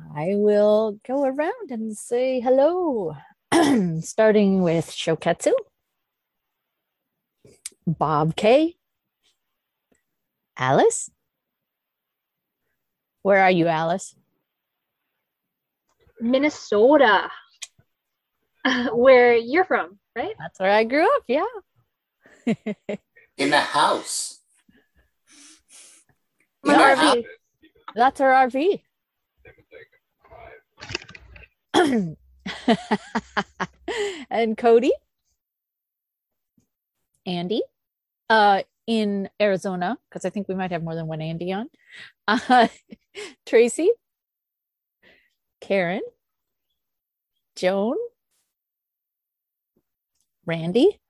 I will go around and say hello, starting with Shoketsu, Bob K, Alice. Where are you, Alice? Minnesota, where you're from, right? That's where I grew up. Yeah. In a house. My Yeah. RV. That's our RV. And Cody, Andy, in Arizona, because I think we might have more than one Andy on. Tracy, Karen, Joan, Randy,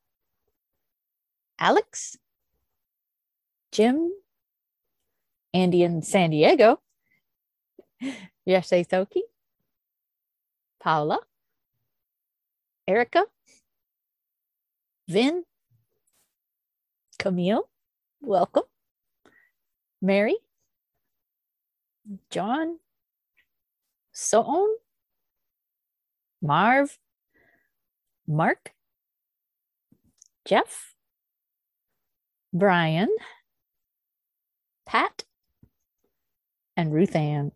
Alex, Jim, Andy in San Diego, Yashay Thoki, Paula, Erica, Vin, Camille, welcome, Mary, John, Soon, Marv, Mark, Jeff, Brian, Pat, and Ruth Ann.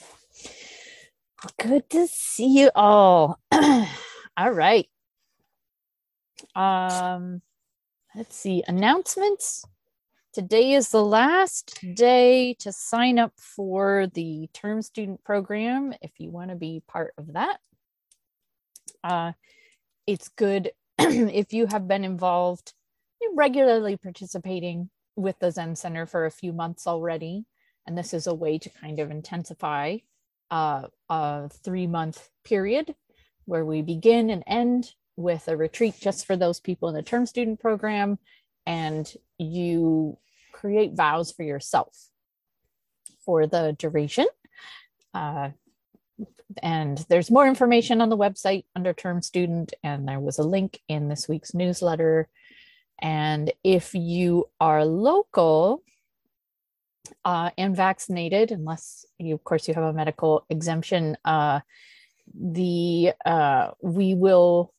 Good to see you all. All right. Let's see. Announcements. Today is the last day to sign up for the term student program if you want to be part of that. It's good if you have been involved, regularly participating with the Zen Center for a few months already. And this is a way to kind of intensify a 3-month period where we begin and end with a retreat just for those people in the term student program, and you create vows for yourself for the duration. And there's more information on the website under term student, and there was a link in this week's newsletter. And if you are local and vaccinated, unless you, of course, you have a medical exemption, there will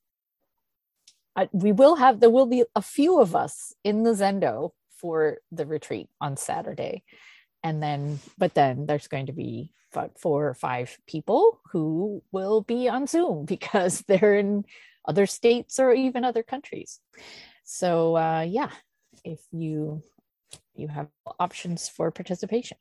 be a few of us in the Zendo for the retreat on Saturday. But then there's going to be 4 or 5 people who will be on Zoom because they're in other states or even other countries. So if you have options for participation.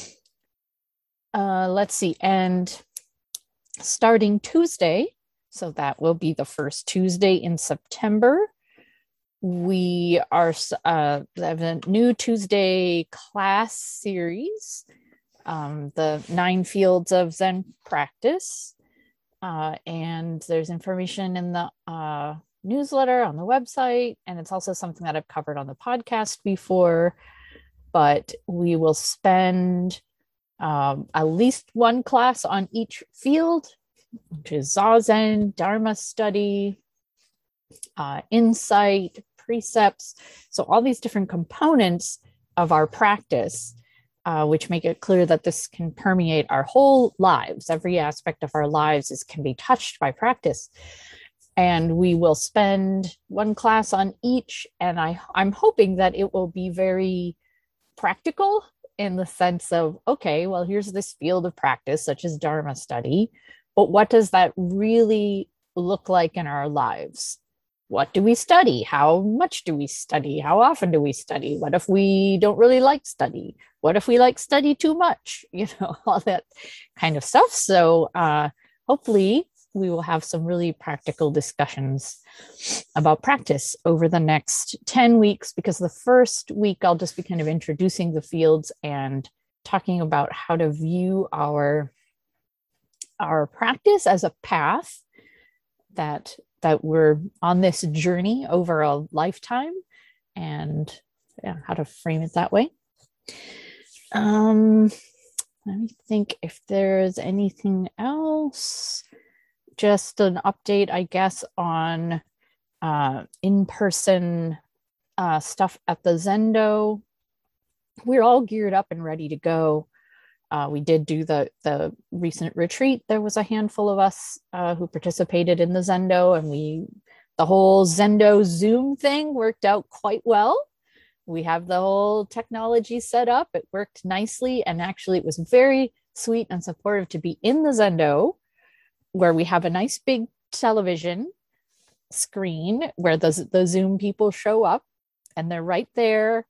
Let's see. And starting Tuesday, so that will be the first Tuesday in September, we have a new Tuesday class series, the 9 fields of Zen practice. And there's information in the newsletter on the website, and it's also something that I've covered on the podcast before. But we will spend at least one class on each field, which is Zazen, Dharma study, insight, precepts. So all these different components of our practice, which make it clear that this can permeate our whole lives. Every aspect of our lives can be touched by practice. And we will spend one class on each. And I'm hoping that it will be very practical in the sense of, okay, well, here's this field of practice, such as Dharma study, but what does that really look like in our lives? What do we study? How much do we study? How often do we study? What if we don't really like study? What if we like study too much? All that kind of stuff. So hopefully we will have some really practical discussions about practice over the next 10 weeks, because the first week I'll just be kind of introducing the fields and talking about how to view our practice as a path that we're on this journey over a lifetime, and how to frame it that way. Let me think if there's anything else. Just an update, I guess, on in-person stuff at the Zendo. We're all geared up and ready to go. We did do the recent retreat. There was a handful of us who participated in the Zendo, and the whole Zendo Zoom thing worked out quite well. We have the whole technology set up. It worked nicely. And actually, it was very sweet and supportive to be in the Zendo, where we have a nice big television screen where the Zoom people show up, and they're right there.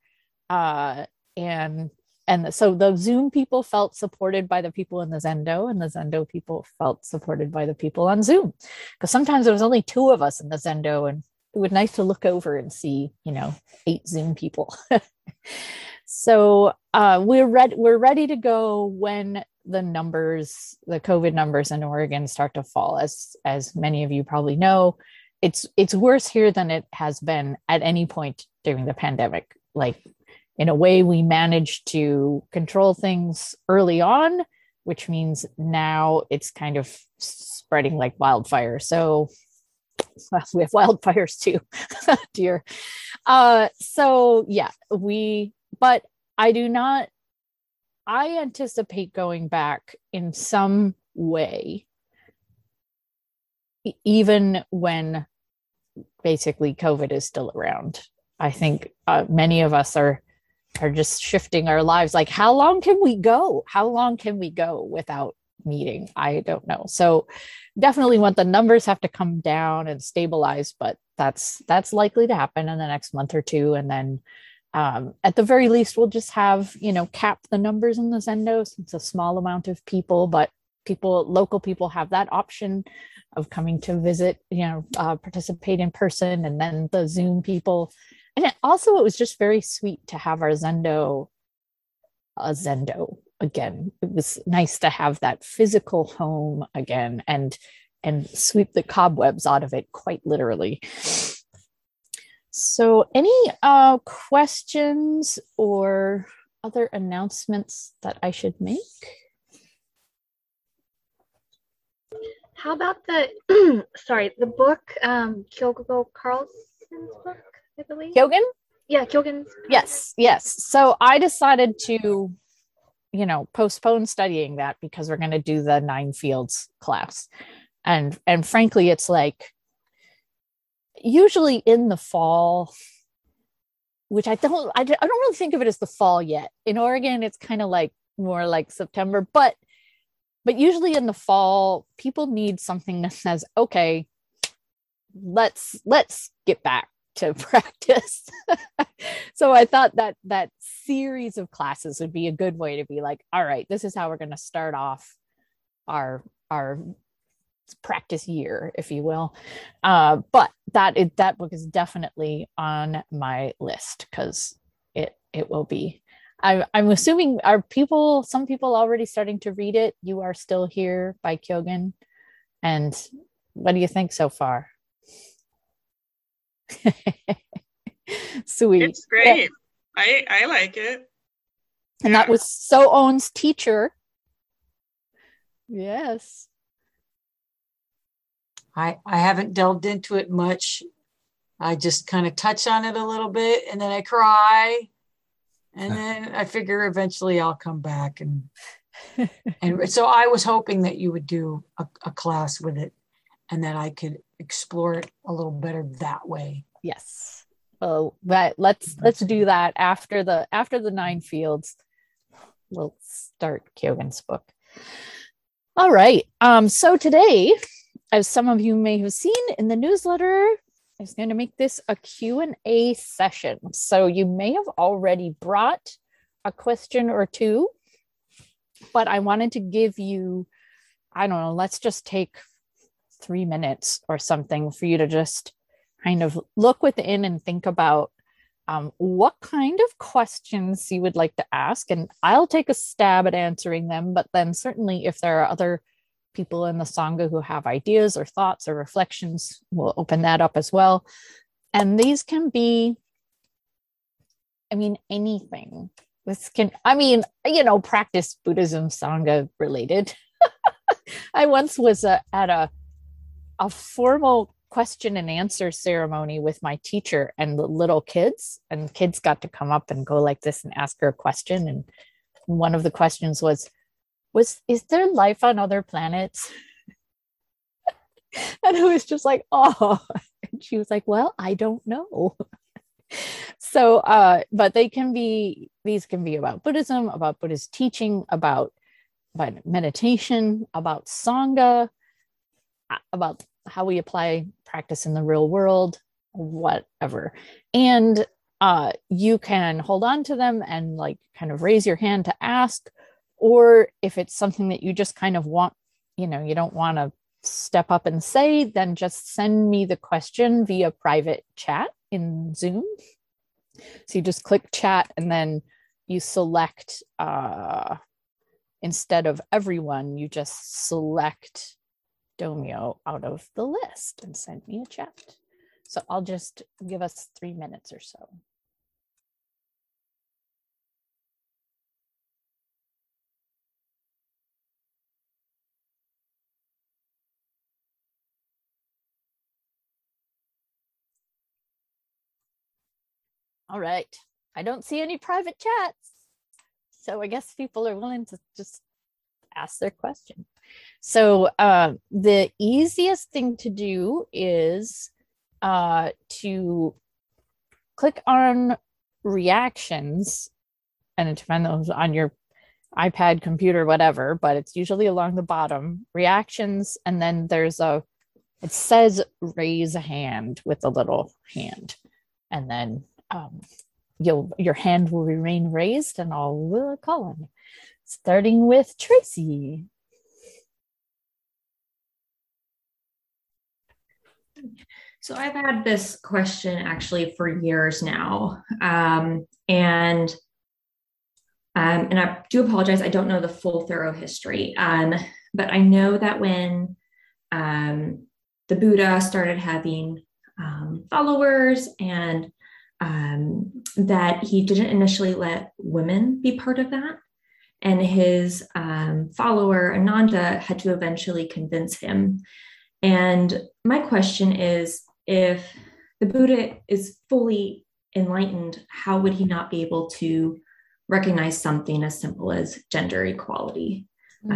So the Zoom people felt supported by the people in the Zendo, and the Zendo people felt supported by the people on Zoom. Because sometimes there was only 2 of us in the Zendo, and it was nice to look over and see, 8 Zoom people. So we're ready to go when the COVID numbers in Oregon start to fall. As many of you probably know, it's worse here than it has been at any point during the pandemic. Like, in a way, we managed to control things early on, which means now it's kind of spreading like wildfire. So we have wildfires too, dear. So yeah, but I anticipate going back in some way, even when basically COVID is still around. I think many of us are just shifting our lives. Like, how long can we go? How long can we go without meeting? I don't know. So definitely want the numbers have to come down and stabilize, but that's likely to happen in the next month or 2. And then at the very least, we'll just have, cap the numbers in the Zendo, since it's a small amount of people, but local people have that option of coming to visit, participate in person, and then the Zoom people. And it was just very sweet to have our Zendo again. It was nice to have that physical home again and sweep the cobwebs out of it, quite literally. So any questions or other announcements that I should make? How about the book, Kyogo Carlson's book, I believe? Kyogen? Yeah, Kyogen's. Yes. So I decided to, postpone studying that because we're going to do the 9 Fields class. And frankly, it's like usually in the fall, which I don't really think of it as the fall yet. In Oregon, it's kind of like more like September, but usually in the fall, people need something that says, okay, let's get back to practice. So I thought that series of classes would be a good way to be like, all right, this is how we're going to start off our practice year, if you will. But that book is definitely on my list, because it will be. I'm assuming some people already starting to read it? You Are Still Here by Kyogen. And what do you think so far? Sweet. It's great. Yeah. I like it. And that was So-On's teacher. Yes. I haven't delved into it much. I just kind of touch on it a little bit, and then I cry, and then I figure eventually I'll come back. And so I was hoping that you would do a class with it, and that I could explore it a little better that way. Yes. Well, let's do that after the 9 Fields. We'll start Kyogen's book. All right. So today, as some of you may have seen in the newsletter, I was going to make this a Q&A session. So you may have already brought a question or 2, but I wanted to give you, I don't know, let's just take 3 minutes or something for you to just kind of look within and think about what kind of questions you would like to ask. And I'll take a stab at answering them, but then certainly if there are other people in the Sangha who have ideas or thoughts or reflections, we'll open that up as well. And these can be, anything. This can, practice Buddhism, Sangha related. I once was at a formal question and answer ceremony with my teacher and the little kids, and kids got to come up and go like this and ask her a question. And one of the questions was, is there life on other planets? And I was just like, oh, and she was like, well, I don't know. So, but these can be about Buddhism, about Buddhist teaching, about meditation, about Sangha, about how we apply practice in the real world, whatever. And you can hold on to them and like kind of raise your hand to ask, or if it's something that you just kind of want, you don't want to step up and say, then just send me the question via private chat in Zoom. So you just click chat and then you select, instead of everyone, you just select Domyo out of the list and send me a chat. So I'll just give us 3 minutes or so. All right. I don't see any private chats. So I guess people are willing to just ask their question. So the easiest thing to do is to click on reactions, and it depends on your iPad, computer, whatever, but it's usually along the bottom, reactions, and then it says raise a hand with a little hand, and then your hand will remain raised and I'll call on you. Starting with Tracy. So I've had this question actually for years now. And I do apologize, I don't know the full thorough history. But I know that when the Buddha started having followers, and that he didn't initially let women be part of that. And his follower, Ananda, had to eventually convince him. And my question is, if the Buddha is fully enlightened, how would he not be able to recognize something as simple as gender equality?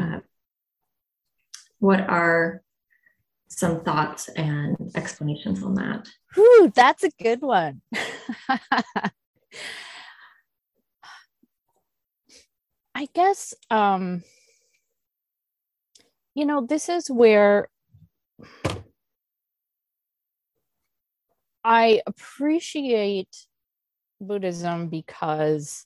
What are some thoughts and explanations on that? Whew, that's a good one. I guess, this is where I appreciate Buddhism, because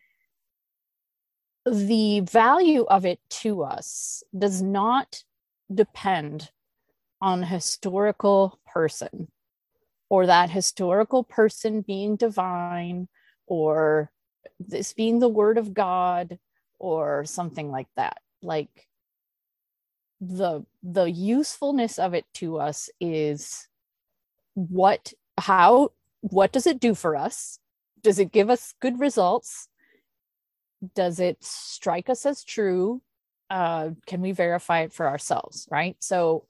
the value of it to us does not depend on a historical person, or that historical person being divine, or this being the word of God, or something like that. Like the usefulness of it to us is what does it do for us? Does it give us good results? Does it strike us as true? Can we verify it for ourselves, right? So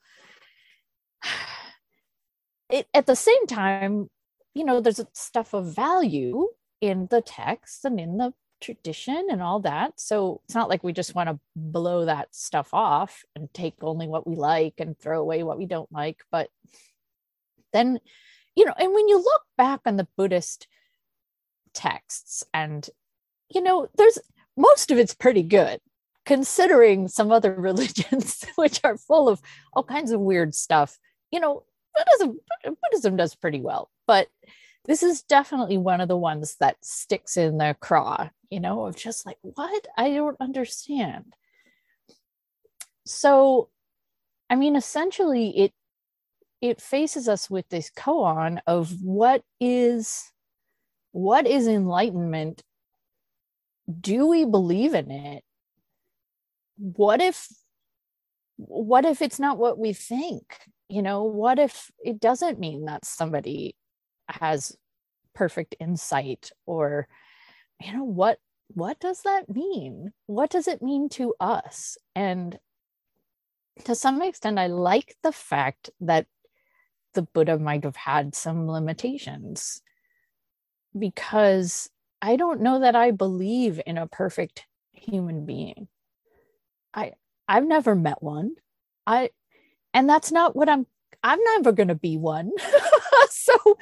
at the same time, there's stuff of value in the text and in the tradition and all that. So it's not like we just want to blow that stuff off and take only what we like and throw away what we don't like. But then, and when you look back on the Buddhist texts, and, there's most of it's pretty good, considering some other religions, which are full of all kinds of weird stuff. Buddhism does pretty well, but this is definitely one of the ones that sticks in the craw, of just like, what? I don't understand. So, I mean, essentially it faces us with this koan of what is enlightenment? Do we believe in it? What if it's not what we think? What if it doesn't mean that somebody has perfect insight? Or, what does that mean? What does it mean to us? And to some extent, I like the fact that the Buddha might have had some limitations, because I don't know that I believe in a perfect human being. I've never met one. And that's not what I'm never going to be one. So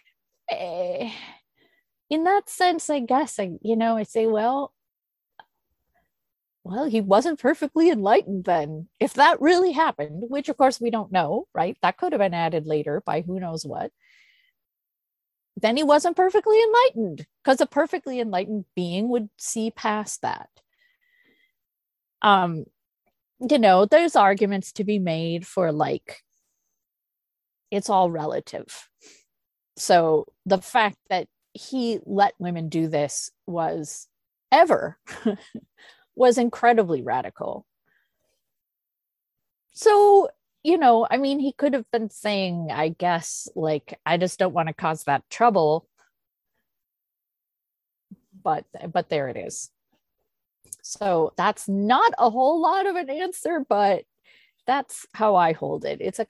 in that sense, I guess I say, well, he wasn't perfectly enlightened then. If that really happened, which of course we don't know, right? That could have been added later by who knows what. Then he wasn't perfectly enlightened, because a perfectly enlightened being would see past that. There's arguments to be made for it's all relative. So the fact that he let women do this was incredibly radical. So, he could have been saying, I guess, I just don't want to cause that trouble. But there it is. So that's not a whole lot of an answer, but that's how I hold it. It's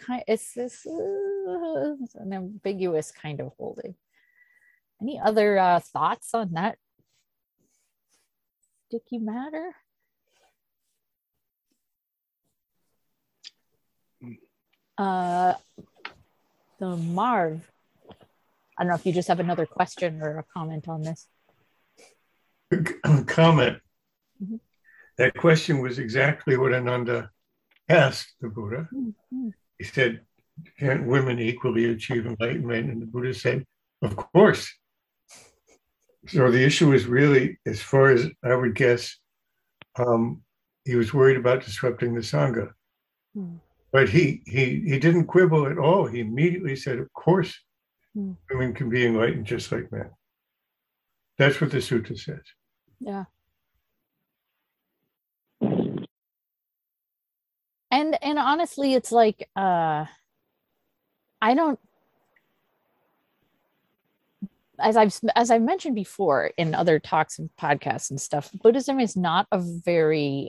an ambiguous kind of holding. Any other thoughts on that sticky matter? So Marv, I don't know if you just have another question or a comment on this. Comment. Mm-hmm. That question was exactly what Ananda asked the Buddha. Mm-hmm. He said, "Can't women equally achieve enlightenment?" And the Buddha said, "Of course." So the issue is really, as far as I would guess, he was worried about disrupting the Sangha. Mm. But he didn't quibble at all. He immediately said, "Of course, women can be enlightened just like men." That's what the sutta says. Yeah. And honestly, it's I don't, as I've mentioned before in other talks and podcasts and stuff, Buddhism is not a very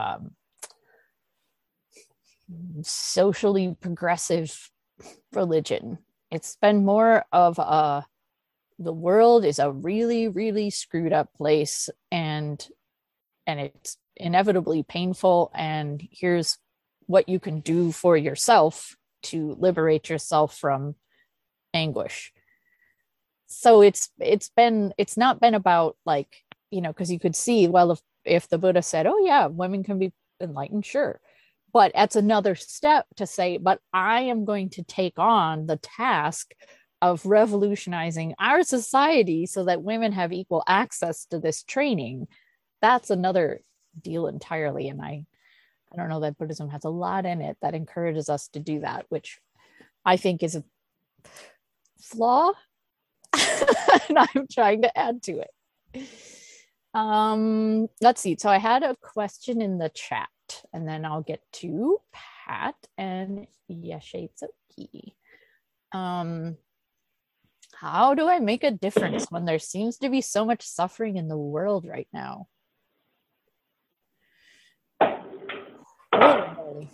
socially progressive religion. It's been more of the world is a really, really screwed up place, and it's inevitably painful, and here's what you can do for yourself to liberate yourself from anguish. So it's not been about because you could see, well, if the Buddha said, oh yeah, women can be enlightened, sure, but that's another step to say, but I am going to take on the task of revolutionizing our society so that women have equal access to this training. That's another deal entirely. And I don't know that Buddhism has a lot in it that encourages us to do that, which I think is a flaw. And I'm trying to add to it. Let's see. So I had a question in the chat, and then I'll get to Pat and Yeshetsuki. How do I make a difference when there seems to be so much suffering in the world right now? Oh.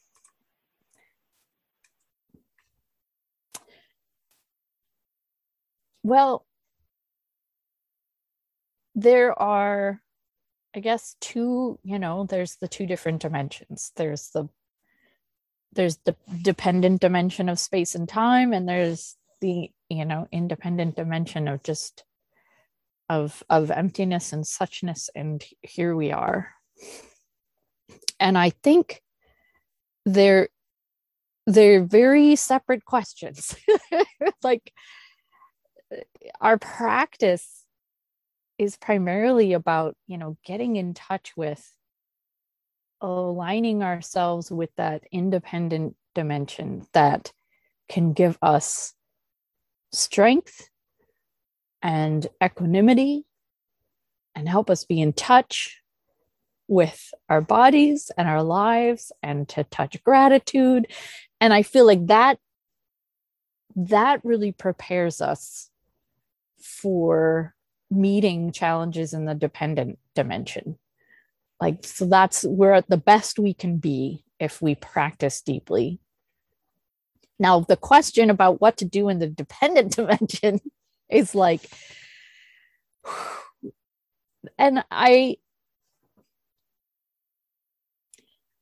Well, there are, I guess, there's the two different dimensions. There's the dependent dimension of space and time, and there's the independent dimension of just of emptiness and suchness, and here we are. And I think they're very separate questions. Our practice is primarily about getting in touch with aligning ourselves with that independent dimension that can give us strength and equanimity and help us be in touch with our bodies and our lives, and to touch gratitude. And I feel like that really prepares us for meeting challenges in the dependent dimension. So we're at the best we can be if we practice deeply. Now, the question about what to do in the dependent dimension is and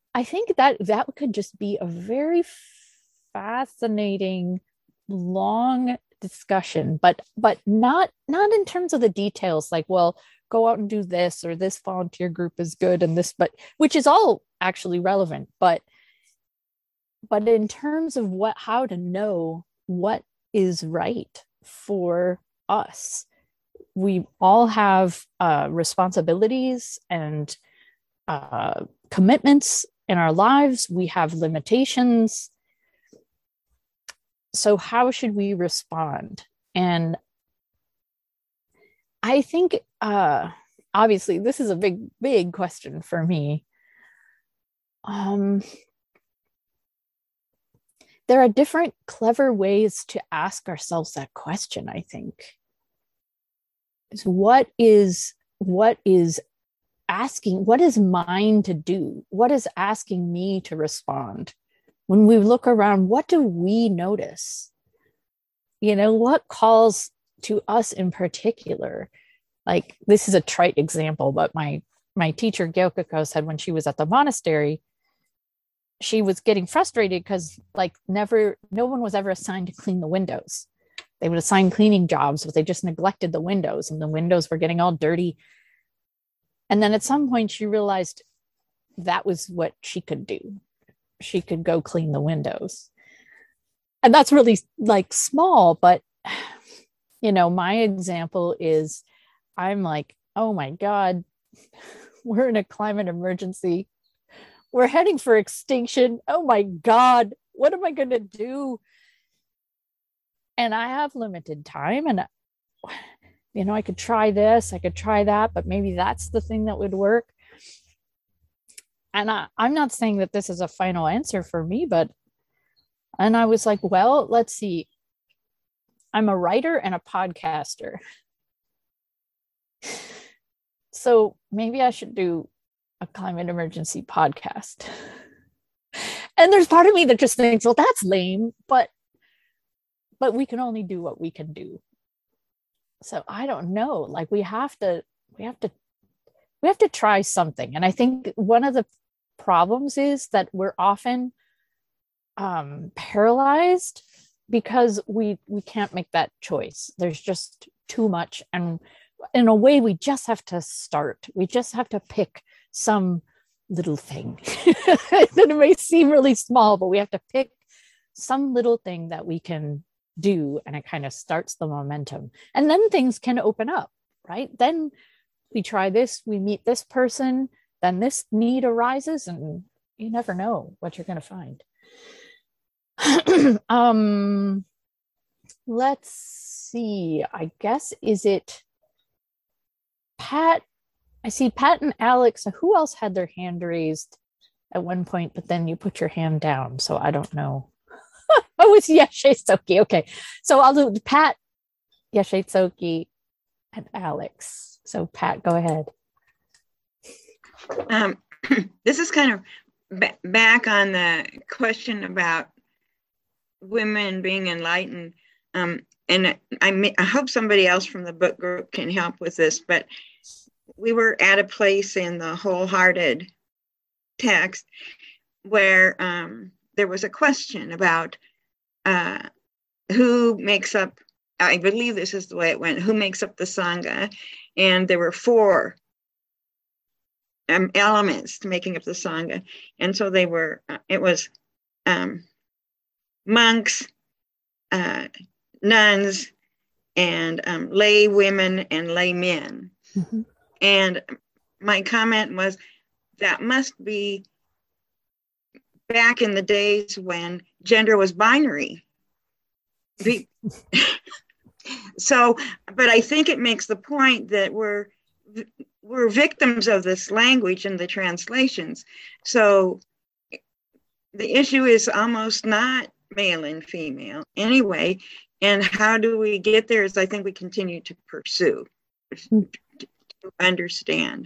I think that that could just be a very fascinating, long discussion, but not in terms of the details, like, well, go out and do this, or this volunteer group is good and this, but which is all actually relevant, but in terms of how to know what is right for us. We all have responsibilities and commitments in our lives. We have limitations. So how should we respond? And I think, obviously, this is a big question for me. There are different clever ways to ask ourselves that question, I think. So what is mine to do? What is asking me to respond? When we look around, what do we notice? What calls to us in particular? Like, this is a trite example, but my teacher, Gyokiko, said when she was at the monastery, she was getting frustrated because no one was ever assigned to clean the windows. They would assign cleaning jobs, but they just neglected the windows, and the windows were getting all dirty. And then at some point she realized that was what she could do. She could go clean the windows. And that's really small, but my example is, I'm like, oh my God, we're in a climate emergency. We're heading for extinction. Oh my God, what am I going to do? And I have limited time, and I could try this, I could try that, but maybe that's the thing that would work. And I'm not saying that this is a final answer for me, and I was like, well, let's see. I'm a writer and a podcaster. So maybe I should do a climate emergency podcast. And there's part of me that just thinks, well, that's lame, but we can only do what we can do. So I don't know, we have to try something. And I think one of the problems is that we're often paralyzed because we can't make that choice. There's just too much. And in a way, we just have to start. We just have to pick some little thing. It may seem really small, but we have to pick some little thing that we can do, and it kind of starts the momentum. And then things can open up, right? Then we try this, we meet this person, then this need arises, and you never know what you're going to find. Let's see. I guess, is it Pat? I see Pat and Alex. Who else had their hand raised at one point, but then you put your hand down, so I don't know. Oh, it's Yeshe Soki. Okay, so I'll do Pat, Yeshe Soki, and Alex. So Pat, go ahead. This is kind of back on the question about women being enlightened. And I hope somebody else from the book group can help with this, but we were at a place in the Wholehearted text where there was a question about who makes up, I believe this is the way it went, who makes up the Sangha? And there were 4 elements to making up the Sangha. And so they were, it was monks, nuns, and lay women and lay men. Mm-hmm. And my comment was, that must be back in the days when gender was binary. So, but I think it makes the point that we're victims of this language and the translations. So the issue is almost not male and female anyway. And how do we get there is, I think, we continue to pursue, to understand.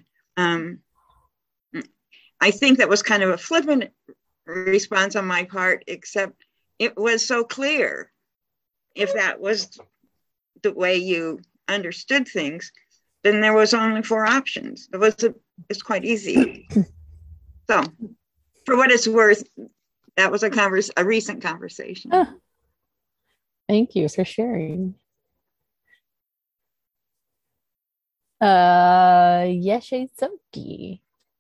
I think that was kind of a flippant response on my part, except it was so clear. If that was the way you understood things, then there was only 4 options. It's quite easy. So for what it's worth, that was a recent conversation. Thank you for sharing. Yeshe Soki.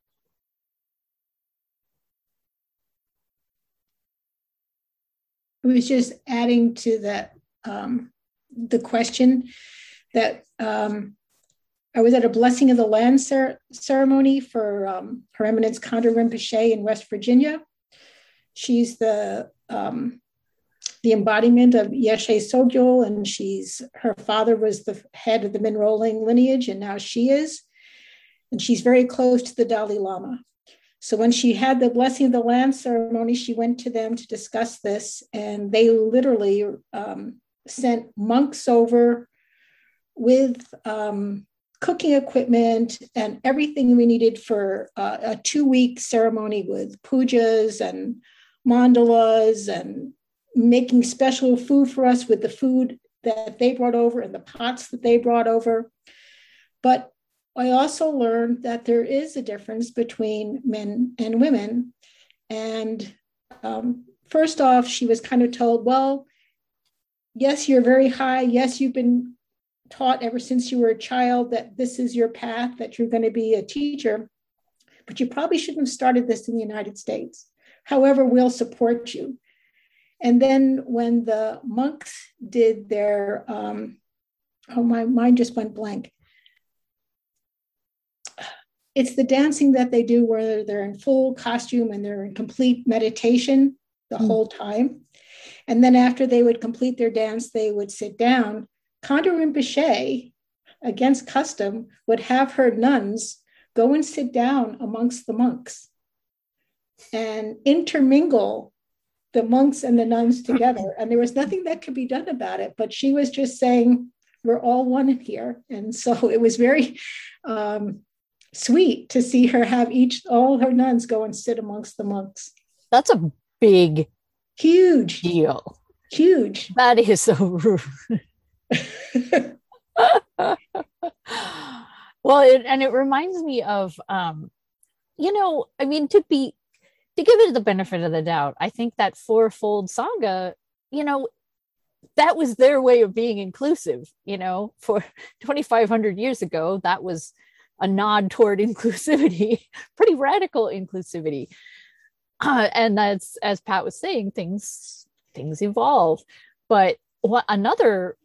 I was just adding to that the question that I was at a blessing of the land ceremony for Her Eminence Kanda Rinpoche in West Virginia. She's the embodiment of Yeshe Sogyal, and her father was the head of the Minroling lineage, and now she is. And she's very close to the Dalai Lama. So when she had the blessing of the land ceremony, she went to them to discuss this, and they literally sent monks over with cooking equipment and everything we needed for a 2-week ceremony with pujas and mandalas and making special food for us with the food that they brought over and the pots that they brought over. But I also learned that there is a difference between men and women. And first off, she was kind of told, well, yes, you're very high. Yes, you've been taught ever since you were a child that this is your path, that you're going to be a teacher, but you probably shouldn't have started this in the United States. However, we'll support you. And then when the monks did their, my mind just went blank. It's the dancing that they do where they're in full costume and they're in complete meditation the whole time. And then after they would complete their dance, they would sit down. Kanda Rinpoche, against custom, would have her nuns go and sit down amongst the monks and intermingle the monks and the nuns together. And there was nothing that could be done about it, but she was just saying, we're all one in here. And so it was very sweet to see her have all her nuns go and sit amongst the monks. That's a big, huge deal. Huge. That is so rude. Well, it reminds me of, I mean, to give it the benefit of the doubt, I think that fourfold Sangha, that was their way of being inclusive, for 2,500 years ago, that was a nod toward inclusivity, pretty radical inclusivity. And that's, as Pat was saying, things evolve. But what another,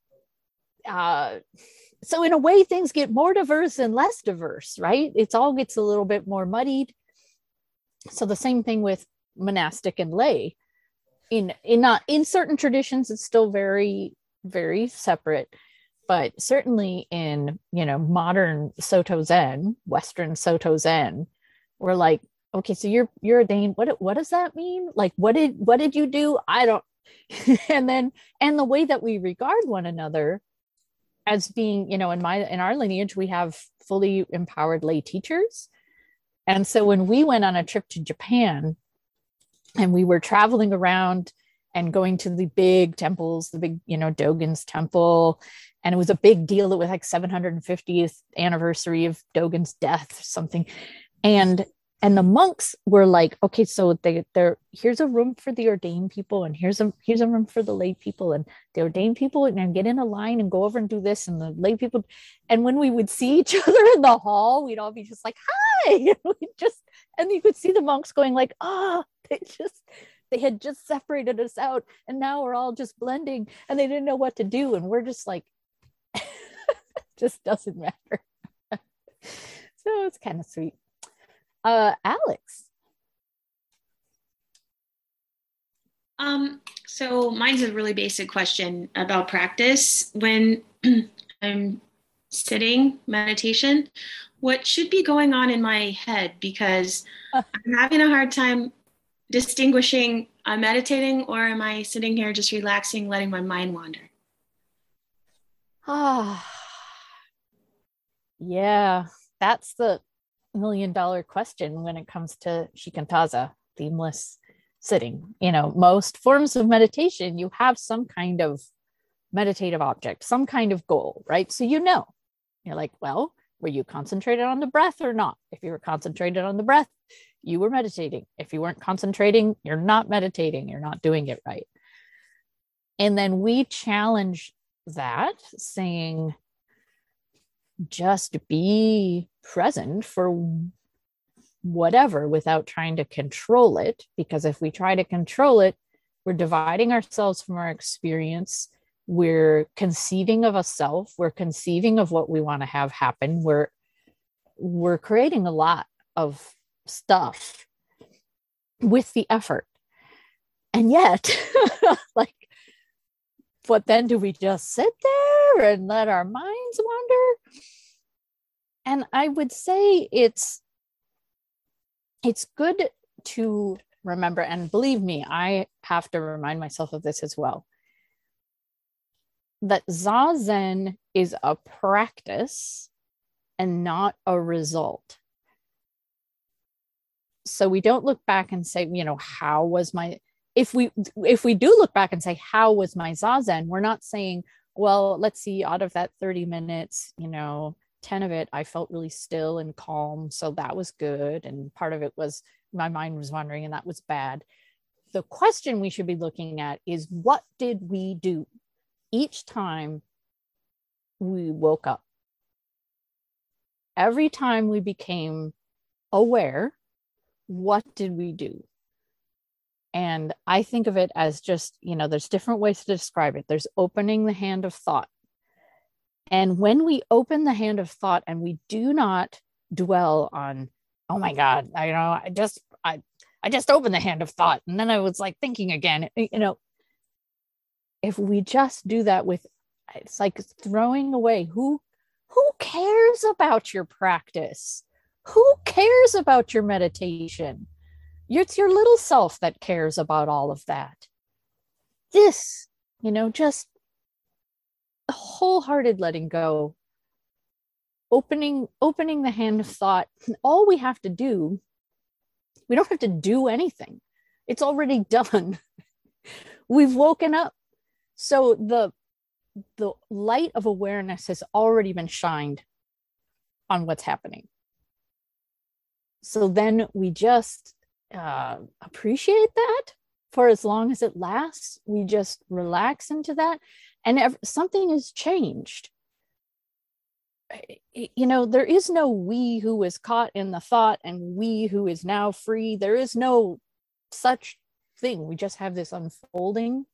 so in a way, things get more diverse and less diverse, right? It all gets a little bit more muddied. So the same thing with monastic and lay. In certain traditions, it's still very, very separate. But certainly in, modern Soto Zen, Western Soto Zen, we're like, okay, so you're ordained. What does that mean? Like, what did you do? I don't. and the way that we regard one another as being, in our lineage, we have fully empowered lay teachers. And so when we went on a trip to Japan and we were traveling around and going to the big temples, the big, Dogen's temple, and it was a big deal. It was like 750th anniversary of Dogen's death, something. And the monks were like, okay, so here's a room for the ordained people, and here's a room for the lay people, and the ordained people and get in a line and go over and do this, and the lay people. And when we would see each other in the hall, we'd all be just like, hi, and you could see the monks going like, they had just separated us out, and now we're all just blending, and they didn't know what to do, and we're just like, just doesn't matter. So it's kind of sweet. Alex. So mine's a really basic question about practice. When I'm sitting meditation, what should be going on in my head? Because I'm having a hard time distinguishing, I'm meditating or am I sitting here just relaxing, letting my mind wander? Yeah, that's the $1 million question when it comes to shikantaza, themeless sitting. Most forms of meditation, you have some kind of meditative object, some kind of goal, right? So you're like, well, Were you concentrated on the breath or not? If you were concentrated on the breath, you were meditating. If you weren't concentrating, you're not meditating. You're not doing it right. And then we challenge that, saying, just be present for whatever without trying to control it. Because if we try to control it, we're dividing ourselves from our experience. We're conceiving of a self. We're conceiving of what we want to have happen. We're creating a lot of stuff with the effort. And yet, like, but then do we just sit there and let our minds wander? And I would say it's good to remember, and believe me, I have to remind myself of this as well, that Zazen is a practice and not a result. So we don't look back and say, how was my, if we do look back and say, how was my Zazen? We're not saying, well, let's see, out of that 30 minutes, 10 of it, I felt really still and calm. So that was good. And part of it was my mind was wandering, and that was bad. The question we should be looking at is, what did we do each time we woke up? Every time we became aware, what did we do? And I think of it as just, there's different ways to describe it. There's opening the hand of thought. And when we open the hand of thought and we do not dwell on, oh my God, I just opened the hand of thought. And then I was like thinking again, if we just do that with, it's like throwing away, who cares about your practice? Who cares about your meditation? It's your little self that cares about all of that. This, just wholehearted letting go, opening the hand of thought. All we have to do, we don't have to do anything. It's already done. We've woken up. So the light of awareness has already been shined on what's happening. So then we just appreciate that for as long as it lasts. We just relax into that, and something has changed. There is no we who is caught in the thought and we who is now free. There is no such thing. We just have this unfolding,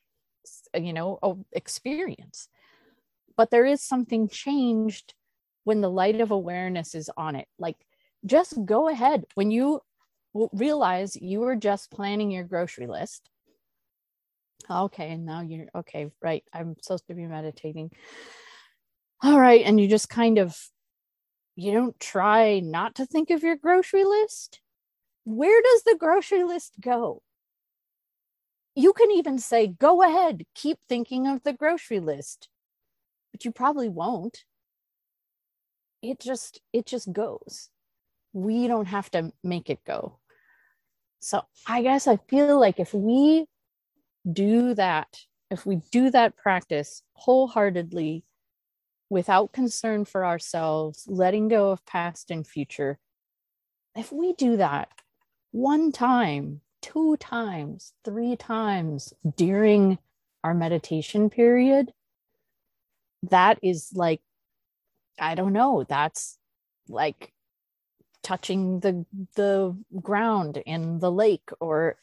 experience. But there is something changed when the light of awareness is on it. Like, just go ahead. When you realize you were just planning your grocery list. Okay, and now you're okay, right? I'm supposed to be meditating. All right, and you just you don't try not to think of your grocery list. Where does the grocery list go? You can even say, go ahead, keep thinking of the grocery list, but you probably won't. It just goes. We don't have to make it go. So I guess I feel like if we do that practice wholeheartedly, without concern for ourselves, letting go of past and future, if we do that 1 time, 2 times, 3 times during our meditation period, that is like, I don't know, that's like touching the ground in the lake, or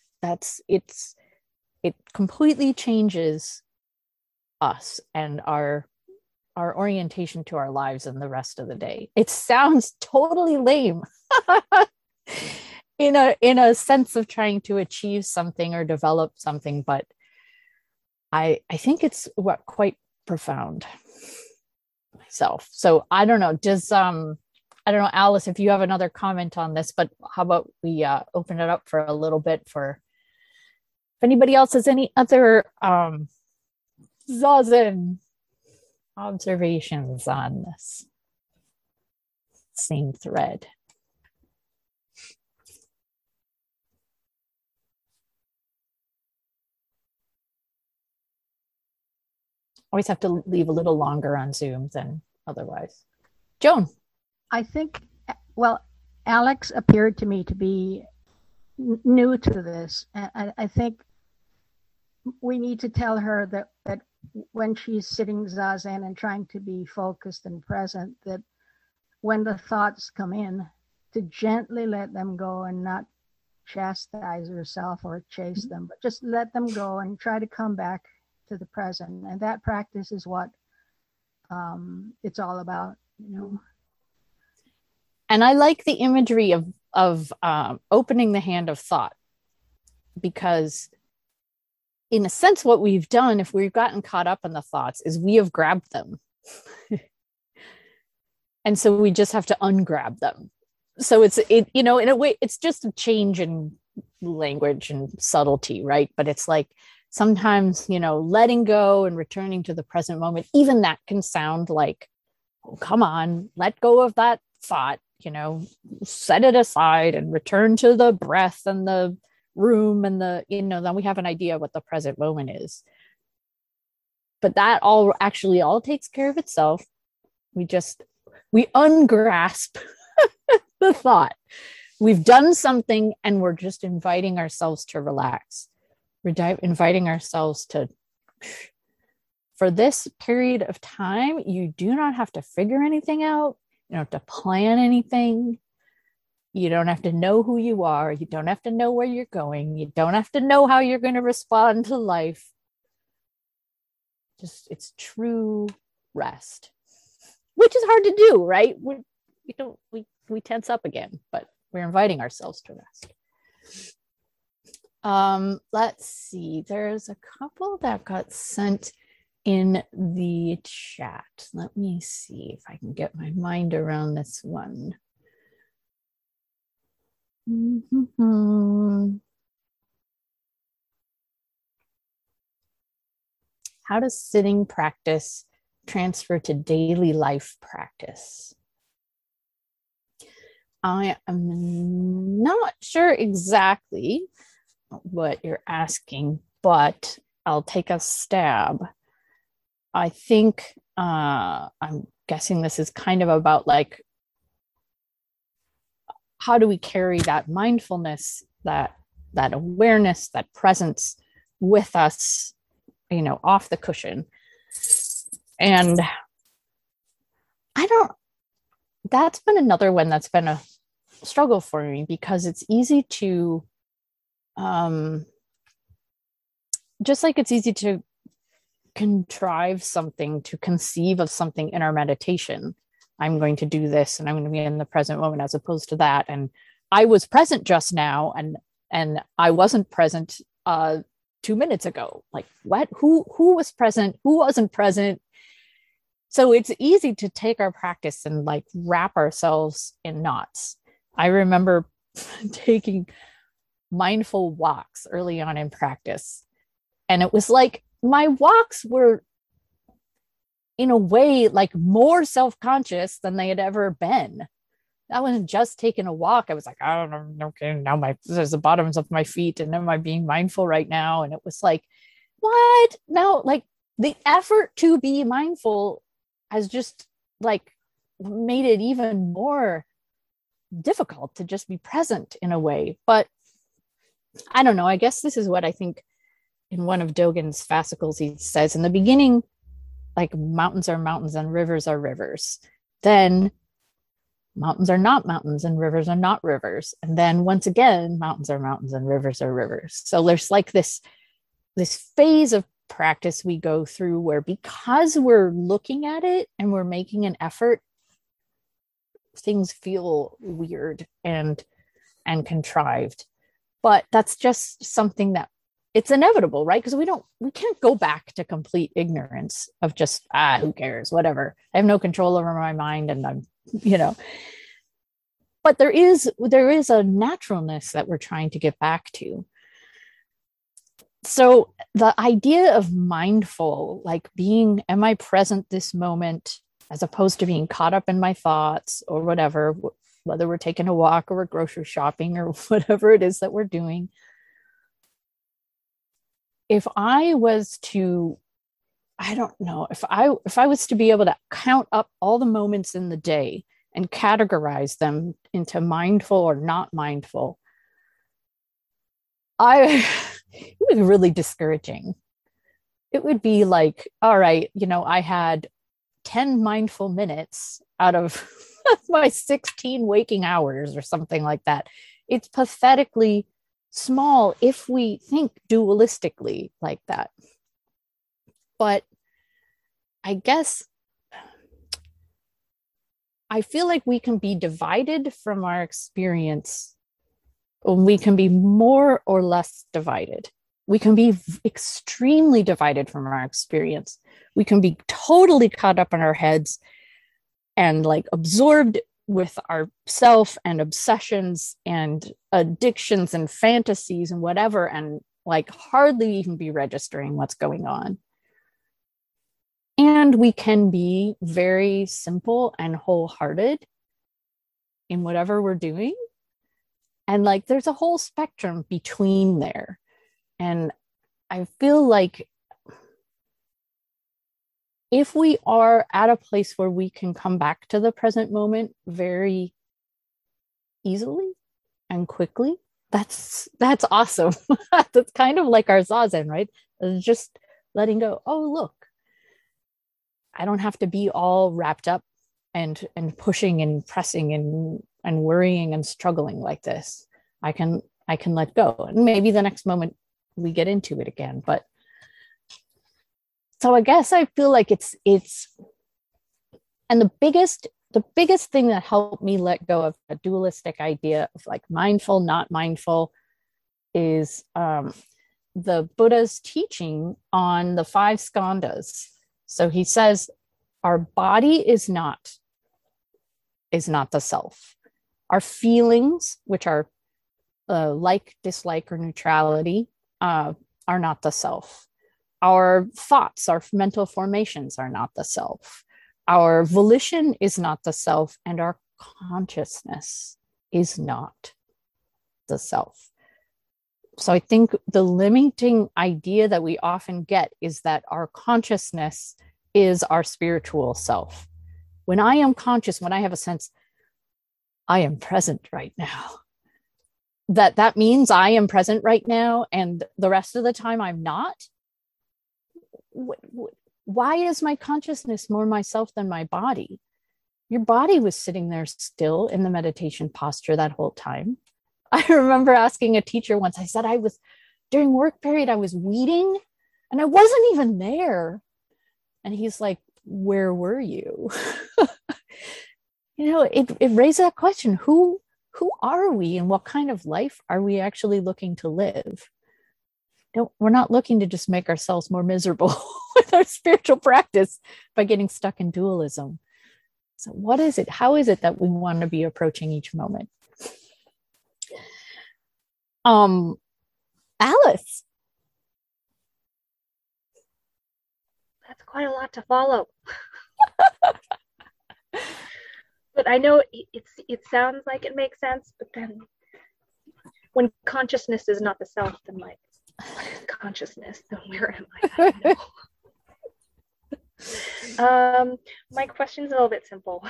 it completely changes us and our orientation to our lives and the rest of the day. It sounds totally lame in a sense of trying to achieve something or develop something, but I think it's quite profound myself. So I don't know, I don't know, Alice, if you have another comment on this, but how about we open it up for a little bit for if anybody else has any other Zazen observations on this same thread. Always have to leave a little longer on Zoom than otherwise. Joan. I think, well, Alex appeared to me to be new to this. I think we need to tell her that when she's sitting zazen and trying to be focused and present, that when the thoughts come in, to gently let them go and not chastise herself or chase them, but just let them go and try to come back to the present. And that practice is what it's all about, you know. And I like the imagery of opening the hand of thought, because in a sense, what we've done, if we've gotten caught up in the thoughts, is we have grabbed them. And so we just have to ungrab them. So in a way, it's just a change in language and subtlety, right? But it's like sometimes, letting go and returning to the present moment, even that can sound like, oh, come on, let go of that thought, set it aside and return to the breath and the room and then we have an idea of what the present moment is. But that all takes care of itself. We ungrasp the thought. We've done something and we're just inviting ourselves to relax. We're inviting ourselves to, for this period of time, you do not have to figure anything out. You don't have to plan anything. You don't have to know who you are. You don't have to know where you're going. You don't have to know how you're going to respond to life. It's true rest, which is hard to do, right? We tense up again, but we're inviting ourselves to rest. Let's see. There's a couple that got sent in the chat. Let me see if I can get my mind around this one. How does sitting practice transfer to daily life practice? I am not sure exactly what you're asking, but I'll take a stab. I think I'm guessing this is kind of about like, how do we carry that mindfulness, that awareness, that presence with us, off the cushion? And that's been another one that's been a struggle for me, because it's easy to, just like it's easy to contrive something, to conceive of something in our meditation. I'm going to do this and I'm going to be in the present moment, as opposed to that. And I was present just now and I wasn't present 2 minutes ago. Like, what? Who was present? Who wasn't present? So it's easy to take our practice and like wrap ourselves in knots. I remember taking mindful walks early on in practice. And it was like my walks were, in a way, like more self-conscious than they had ever been. I wasn't just taking a walk. I was like, I don't know, okay, now there's the bottoms of my feet, and am I being mindful right now? And it was like, what? No, like the effort to be mindful has just like made it even more difficult to just be present in a way. But I don't know. I guess this is what I think in one of Dogen's fascicles, he says in the beginning, like, mountains are mountains and rivers are rivers. Then mountains are not mountains and rivers are not rivers. And then once again, mountains are mountains and rivers are rivers. So there's like this phase of practice we go through where, because we're looking at it and we're making an effort, things feel weird and contrived. But that's just something that it's inevitable, right? Because we can't go back to complete ignorance of just, who cares, whatever. I have no control over my mind, and I'm, but there is a naturalness that we're trying to get back to. So the idea of mindful, like being, am I present this moment, as opposed to being caught up in my thoughts or whatever, whether we're taking a walk or we're grocery shopping or whatever it is that we're doing. If I was to, I don't know, if I was to be able to count up all the moments in the day and categorize them into mindful or not mindful, it was really discouraging. It would be like, all right, I had 10 mindful minutes out of my 16 waking hours or something like that. It's pathetically small if we think dualistically like that. But I guess I feel like we can be divided from our experience. We can be more or less divided. We can be extremely divided from our experience. We can be totally caught up in our heads and like absorbed with our self and obsessions and addictions and fantasies and whatever, and like hardly even be registering what's going on. And we can be very simple and wholehearted in whatever we're doing. And like there's a whole spectrum between there. And I feel like if we are at a place where we can come back to the present moment very easily and quickly, that's awesome. That's kind of like our Zazen, right? It's just letting go. Oh, look, I don't have to be all wrapped up and pushing and pressing and worrying and struggling like this. I can let go. And maybe the next moment we get into it again. But so I guess I feel like it's and the biggest thing that helped me let go of a dualistic idea of like mindful, not mindful is the Buddha's teaching on the 5 skandhas. So he says our body is not the self. Our feelings, which are like, dislike, or neutrality, are not the self. Our thoughts, our mental formations are not the self. Our volition is not the self, and our consciousness is not the self. So I think the limiting idea that we often get is that our consciousness is our spiritual self. When I am conscious, when I have a sense, I am present right now, that means I am present right now, and the rest of the time I'm not. Why is my consciousness more myself than my body? Your body was sitting there still in the meditation posture that whole time. I remember asking a teacher once, I said during work period, I was weeding and I wasn't even there. And he's like, where were you? It raised that question, who are we and what kind of life are we actually looking to live? We're not looking to just make ourselves more miserable with our spiritual practice by getting stuck in dualism. So what is it? How is it that we want to be approaching each moment? Alice. That's quite a lot to follow. But I know it sounds like it makes sense, but then when consciousness is not the self, then like consciousness, then where am I? I don't know. My question's a little bit simple.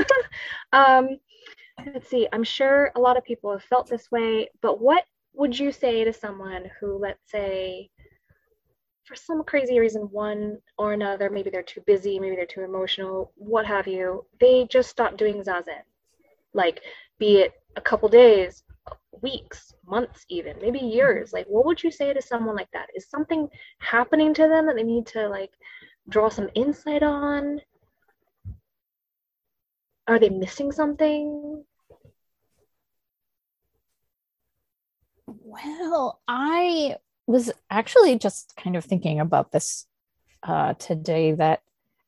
Let's see, I'm sure a lot of people have felt this way, but what would you say to someone who, let's say, for some crazy reason, one or another, maybe they're too busy, maybe they're too emotional, what have you, they just stop doing Zazen, like, be it a couple days, weeks, months even, maybe years. Like, what would you say to someone like that? Is something happening to them that they need to like draw some insight on? Are they missing something? Well, I was actually just kind of thinking about this today, that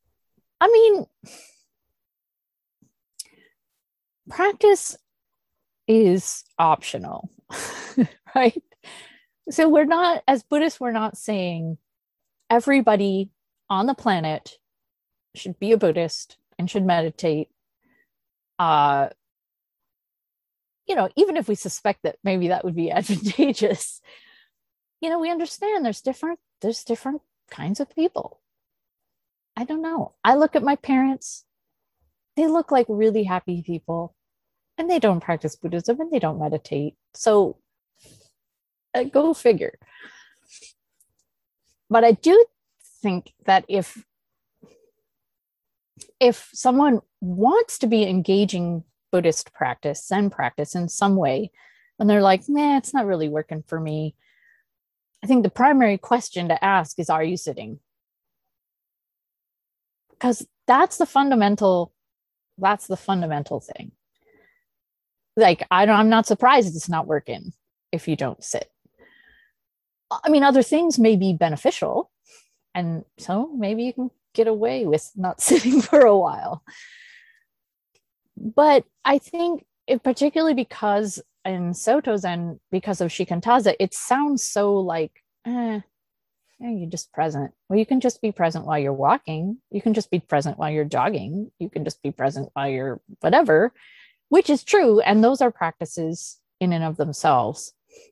practice is optional, right? So we're not, as Buddhists, we're not saying everybody on the planet should be a Buddhist and should meditate. Even if we suspect that maybe that would be advantageous, we understand there's different kinds of people. I don't know. I look at my parents, they look like really happy people, and they don't practice Buddhism and they don't meditate. So go figure. But I do think that if someone wants to be engaging Buddhist practice, Zen practice in some way, and they're like, nah, it's not really working for me, I think the primary question to ask is, are you sitting? Because that's the fundamental thing. Like, I'm not surprised it's not working if you don't sit. I mean, other things may be beneficial, and so maybe you can get away with not sitting for a while. But I think particularly because in Soto Zen, because of Shikantaza, it sounds so like, you're just present. Well, you can just be present while you're walking. You can just be present while you're jogging. You can just be present while you're whatever, which is true. And those are practices in and of themselves.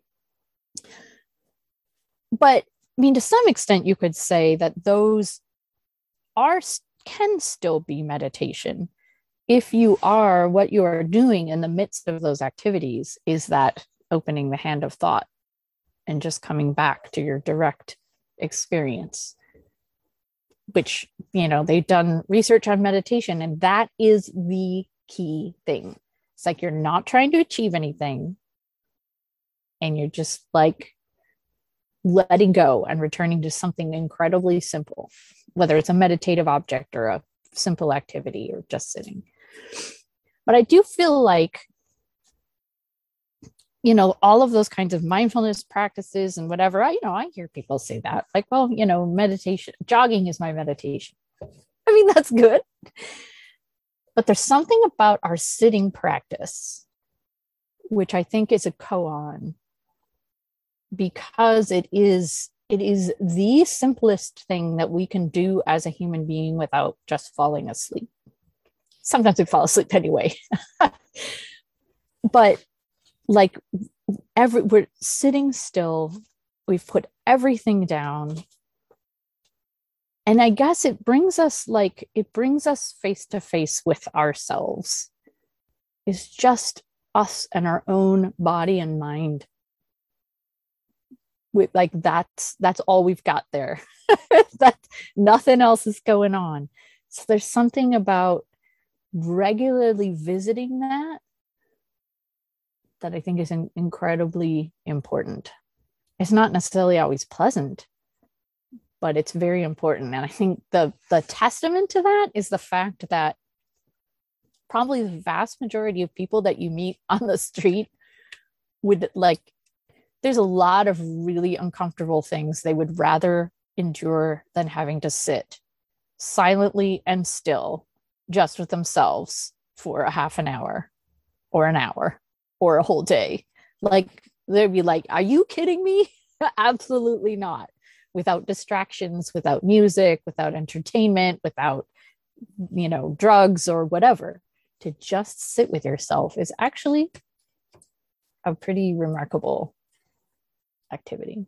But I mean, to some extent, you could say that those can still be meditation if what you are doing in the midst of those activities is that opening the hand of thought and just coming back to your direct experience, which, they've done research on meditation, and that is the key thing. It's like you're not trying to achieve anything, and you're just like letting go and returning to something incredibly simple, whether it's a meditative object or a simple activity or just sitting. But I do feel like, all of those kinds of mindfulness practices and whatever, I hear people say that, like, well, meditation, jogging is my meditation. I mean, that's good. But there's something about our sitting practice, which I think is a koan, because it is the simplest thing that we can do as a human being without just falling asleep. Sometimes we fall asleep anyway. But like we're sitting still, we've put everything down. And I guess it brings us face to face with ourselves. It's just us and our own body and mind. That's all we've got there. That nothing else is going on. So there's something about regularly visiting that I think is incredibly important. It's not necessarily always pleasant, but it's very important. And I think the testament to that is the fact that probably the vast majority of people that you meet on the street would there's a lot of really uncomfortable things they would rather endure than having to sit silently and still just with themselves for a half an hour or an hour or a whole day. Like, they'd be like, are you kidding me? Absolutely not. Without distractions, without music, without entertainment, without, drugs or whatever. To just sit with yourself is actually a pretty remarkable activity.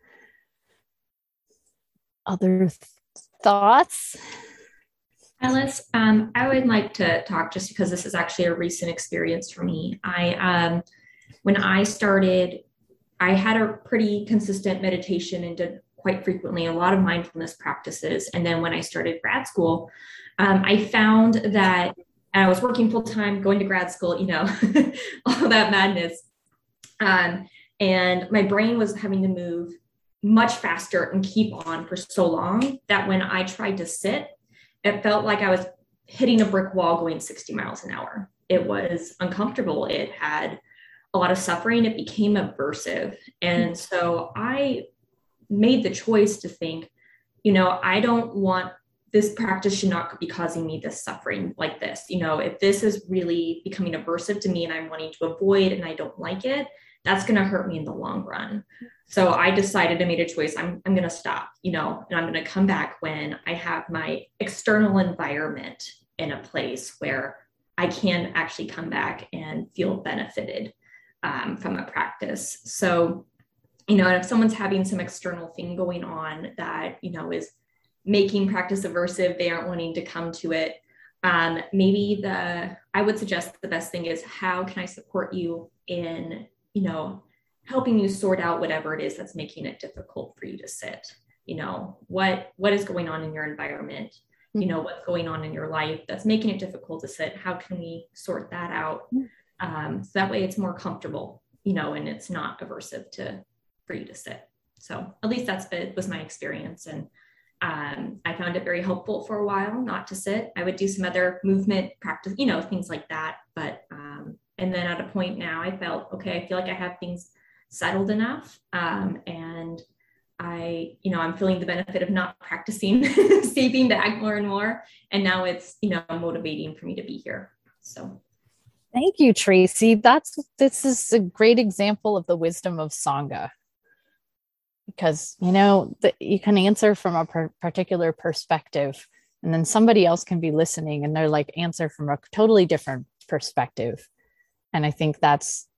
Other thoughts? Alice, I would like to talk, just because this is actually a recent experience for me. When I started, I had a pretty consistent meditation and did quite frequently a lot of mindfulness practices. And then when I started grad school, I found that I was working full time, going to grad school, all that madness. And my brain was having to move much faster and keep on for so long that when I tried to sit, it felt like I was hitting a brick wall going 60 miles an hour. It was uncomfortable. It had a lot of suffering. It became aversive. And so I made the choice to think, I don't want, this practice should not be causing me this suffering like this. If this is really becoming aversive to me and I'm wanting to avoid and I don't like it, that's going to hurt me in the long run. So I decided, I made a choice. I'm going to stop, and I'm going to come back when I have my external environment in a place where I can actually come back and feel benefited from a practice. So, and if someone's having some external thing going on that, is making practice aversive, they aren't wanting to come to it. maybe I would suggest the best thing is, how can I support you in, helping you sort out whatever it is that's making it difficult for you to sit? What is going on in your environment? What's going on in your life that's making it difficult to sit? How can we sort that out? So that way it's more comfortable, and it's not aversive for you to sit. So at least was my experience. And I found it very helpful for a while not to sit. I would do some other movement practice, things like that. But, and then at a point now I felt, okay, I feel like I have things settled enough. And I'm feeling the benefit of not practicing saving back more and more. And now it's, motivating for me to be here. So. Thank you, Tracy. This is a great example of the wisdom of Sangha, because, you can answer from a particular perspective, and then somebody else can be listening and they're like, answer from a totally different perspective. And I think that's,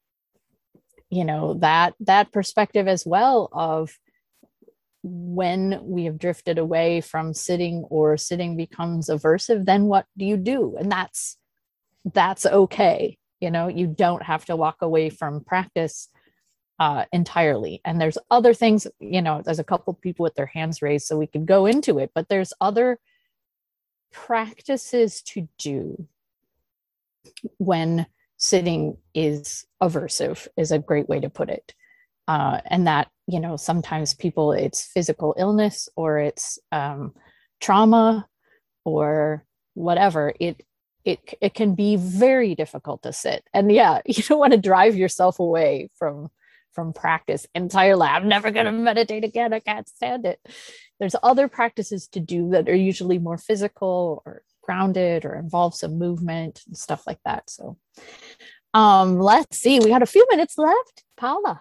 that perspective as well of when we have drifted away from sitting, or sitting becomes aversive, then what do you do? And that's okay. You don't have to walk away from practice entirely. And there's other things, there's a couple people with their hands raised, so we could go into it, but there's other practices to do when sitting is aversive, is a great way to put it. And that, sometimes it's physical illness, or it's trauma, or whatever. It can be very difficult to sit. And yeah, you don't want to drive yourself away from practice entirely. I'm never going to meditate again. I can't stand it. There's other practices to do that are usually more physical or grounded, or involve some movement and stuff like that. So let's see. We got a few minutes left. Paula.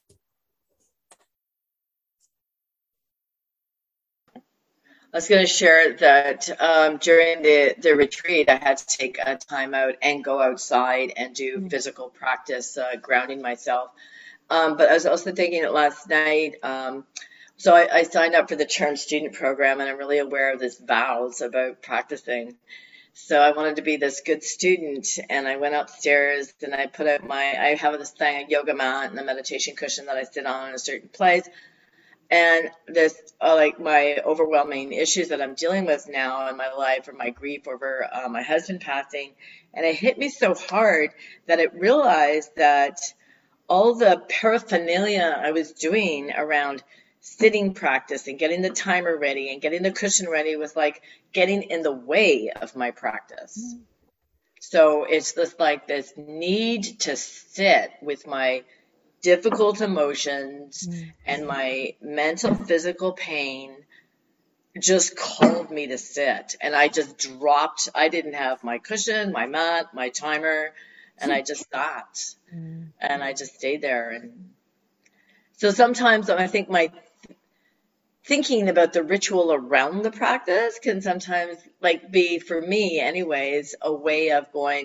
I was going to share that during the retreat, I had to take a time out and go outside and do physical practice, grounding myself. But I was also thinking it last night. So I signed up for the Charm Student Program, and I'm really aware of this vows about practicing. So I wanted to be this good student, and I went upstairs and I put out I have this thing, a yoga mat and a meditation cushion that I sit on in a certain place. And this, like my overwhelming issues that I'm dealing with now in my life, or my grief over my husband passing. And it hit me so hard that it realized that all the paraphernalia I was doing around sitting practice and getting the timer ready and getting the cushion ready was like getting in the way of my practice. So it's just like this need to sit with my difficult emotions and my mental, physical pain just called me to sit. And I just dropped. I didn't have my cushion, my mat, my timer, and I just sat. And I just stayed there. And so sometimes I think my thinking about the ritual around the practice can sometimes be, for me anyways, a way of going,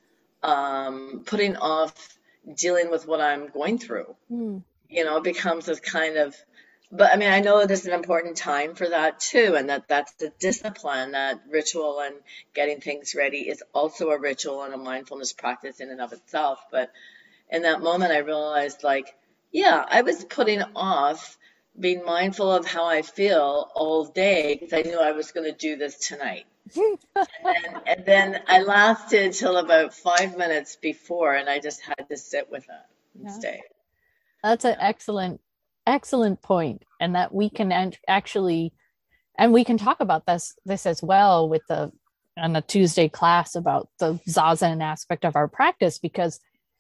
putting off dealing with what I'm going through. It becomes this kind of, but I mean, I know there's an important time for that too, and that's the discipline, that ritual and getting things ready is also a ritual and a mindfulness practice in and of itself. But in that moment, I realized I was putting off being mindful of how I feel all day because I knew I was going to do this tonight. and then I lasted till about 5 minutes before, and I just had to sit with it and stay. That's an excellent point, and that we can actually, and we can talk about this as well with on the Tuesday class about the Zazen aspect of our practice, because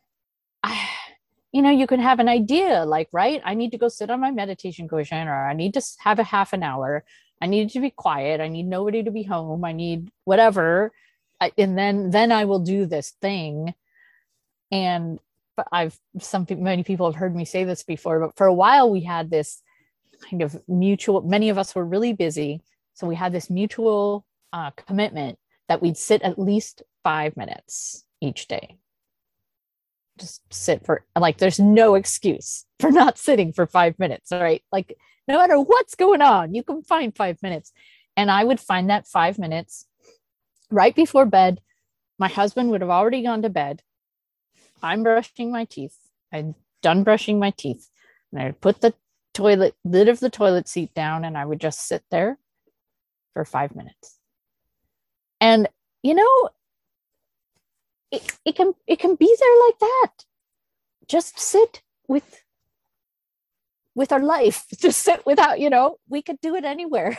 you can have an idea right, I need to go sit on my meditation cushion, or I need to have a half an hour. I need to be quiet. I need nobody to be home. I need whatever. And then I will do this thing. And many people have heard me say this before, but for a while we had this kind of mutual, many of us were really busy. So we had this mutual commitment that we'd sit at least 5 minutes each day. Just sit for, there's no excuse for not sitting for 5 minutes. All right. No matter what's going on, you can find 5 minutes. And I would find that 5 minutes right before bed, my husband would have already gone to bed. I'm brushing my teeth. I'd done brushing my teeth. And I'd put the lid of the toilet seat down, and I would just sit there for 5 minutes. And, you know, it can be there like that. Just sit with our life. Just sit without, you know, we could do it anywhere.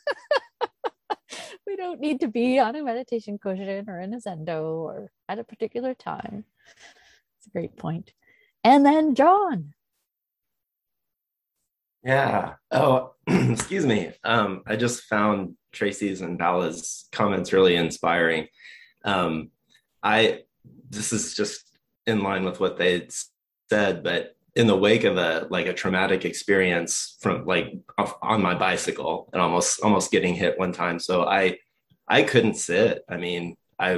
We don't need to be on a meditation cushion or in a Zendo or at a particular time. It's a great point. And then John. Yeah. Oh, excuse me. I just found Tracy's and Bella's comments really inspiring. This is just in line with what they said, but in the wake of a traumatic experience from on my bicycle and almost getting hit one time. So I couldn't sit. I mean, I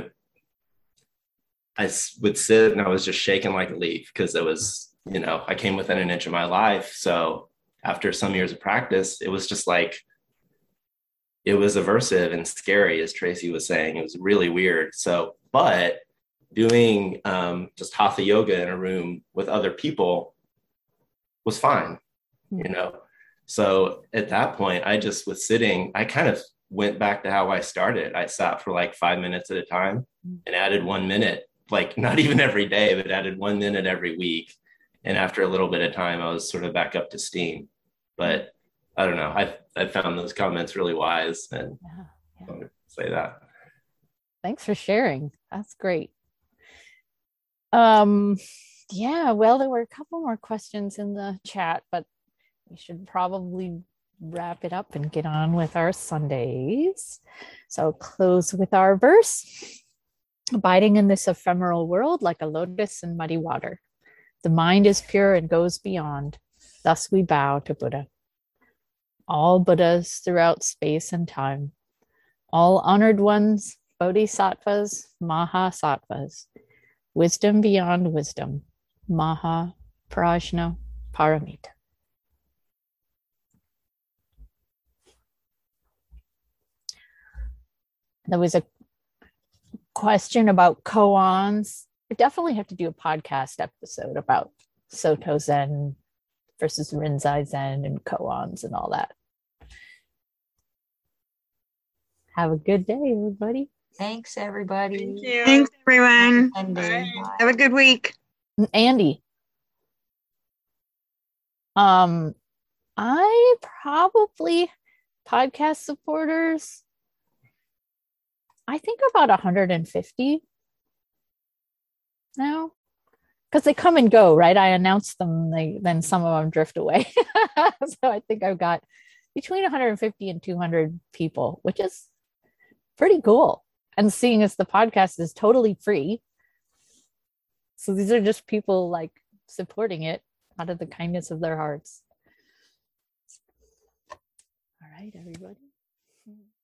would sit and I was just shaking like a leaf because it was, you know, I came within an inch of my life. So after some years of practice, it was just like, it was aversive and scary, as Tracy was saying. It was really weird. So, but doing just hatha yoga in a room with other people was fine, you know? So at that point, I just was sitting, I kind of went back to how I started. I sat for like 5 minutes at a time and added 1 minute, like not even every day, but added 1 minute every week. And after a little bit of time, I was sort of back up to steam. But I don't know, I found those comments really wise, and I wanted to say that. Thanks for sharing. That's great. Yeah, well, there were a couple more questions in the chat, but we should probably wrap it up and get on with our Sundays. So close with our verse. Abiding in this ephemeral world like a lotus in muddy water. The mind is pure and goes beyond. Thus we bow to Buddha. All Buddhas throughout space and time. All honored ones, bodhisattvas, mahasattvas. Wisdom beyond wisdom. Maha Prajna Paramita. There was a question about koans. I definitely have to do a podcast episode about Soto Zen versus Rinzai Zen and koans and all that. Have a good day, everybody. Thanks, everybody. Thank you. Thanks, everyone. Bye. Have a good week. Andy. I probably podcast supporters, I think about 150 now, because they come and go, right? I announce them, then some of them drift away. So I think I've got between 150 and 200 people, which is pretty cool. And seeing as the podcast is totally free, so these are just people like supporting it out of the kindness of their hearts. All right, everybody.